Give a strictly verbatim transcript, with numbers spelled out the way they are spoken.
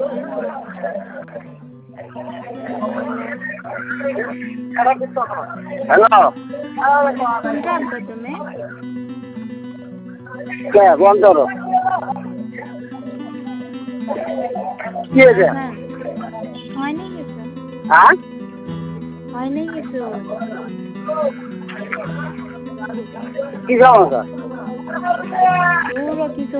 Hello কোনটা আনছো তুমি? কে বন্ধ করো কি হয়েছে হ্যাঁ হয় নাই কিছু হ্যাঁ হয় নাই কিছু কি সমস্যা পুরো কিছু